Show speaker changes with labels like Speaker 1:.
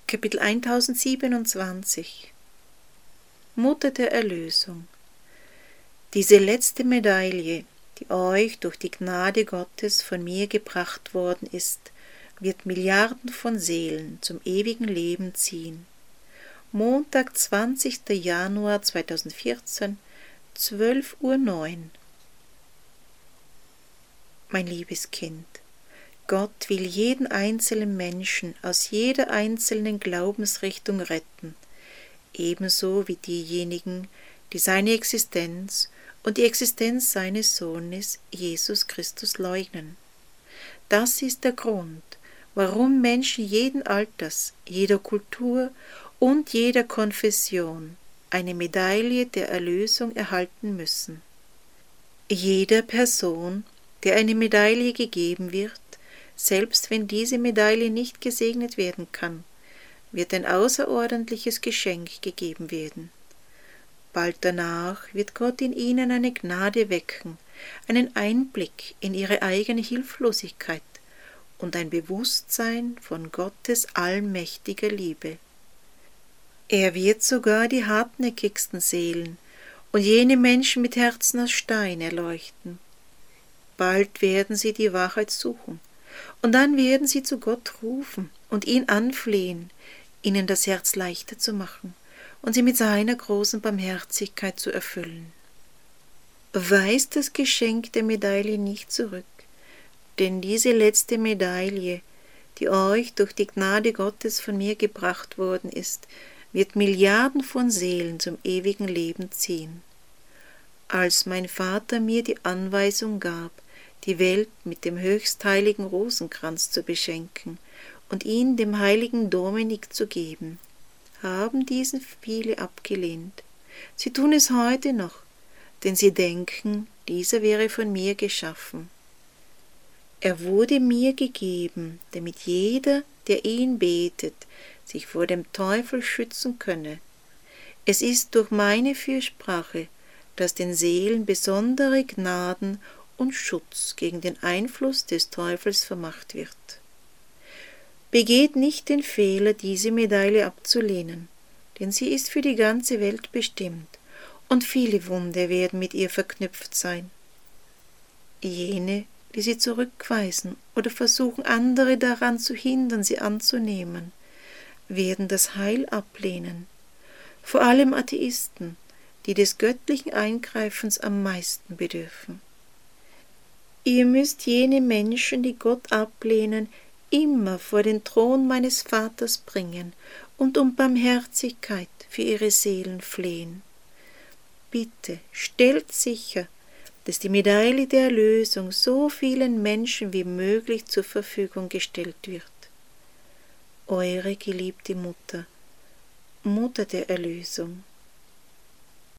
Speaker 1: Kapitel 1027 Mutter der Erlösung. Diese letzte Medaille, die euch durch die Gnade Gottes von mir gebracht worden ist, wird Milliarden von Seelen zum ewigen Leben ziehen. Montag, 20. Januar 2014, 12:09 Uhr. Mein liebes Kind, Gott will jeden einzelnen Menschen aus jeder einzelnen Glaubensrichtung retten, ebenso wie diejenigen, die seine Existenz und die Existenz seines Sohnes Jesus Christus leugnen. Das ist der Grund, warum Menschen jeden Alters, jeder Kultur und jeder Konfession eine Medaille der Erlösung erhalten müssen. Jeder Person, der eine Medaille gegeben wird, selbst wenn diese Medaille nicht gesegnet werden kann, wird ein außerordentliches Geschenk gegeben werden. Bald danach wird Gott in ihnen eine Gnade wecken, einen Einblick in ihre eigene Hilflosigkeit und ein Bewusstsein von Gottes allmächtiger Liebe. Er wird sogar die hartnäckigsten Seelen und jene Menschen mit Herzen aus Stein erleuchten. Bald werden sie die Wahrheit suchen, und dann werden sie zu Gott rufen und ihn anflehen, ihnen das Herz leichter zu machen und sie mit seiner großen Barmherzigkeit zu erfüllen. Weist das Geschenk der Medaille nicht zurück, denn diese letzte Medaille, die euch durch die Gnade Gottes von mir gebracht worden ist, wird Milliarden von Seelen zum ewigen Leben ziehen. Als mein Vater mir die Anweisung gab, die Welt mit dem höchstheiligen Rosenkranz zu beschenken und ihn dem heiligen Dominik zu geben, haben diesen viele abgelehnt. Sie tun es heute noch, denn sie denken, dieser wäre von mir geschaffen. Er wurde mir gegeben, damit jeder, der ihn betet, sich vor dem Teufel schützen könne. Es ist durch meine Fürsprache, dass den Seelen besondere Gnaden und Schutz gegen den Einfluss des Teufels vermacht wird. Begeht nicht den Fehler, diese Medaille abzulehnen, denn sie ist für die ganze Welt bestimmt, und viele Wunder werden mit ihr verknüpft sein. Jene, die sie zurückweisen oder versuchen, andere daran zu hindern, sie anzunehmen, werden das Heil ablehnen, vor allem Atheisten, die des göttlichen Eingreifens am meisten bedürfen. Ihr müsst jene Menschen, die Gott ablehnen, immer vor den Thron meines Vaters bringen und um Barmherzigkeit für ihre Seelen flehen. Bitte stellt sicher, dass die Medaille der Erlösung so vielen Menschen wie möglich zur Verfügung gestellt wird. Eure geliebte Mutter, Mutter der Erlösung.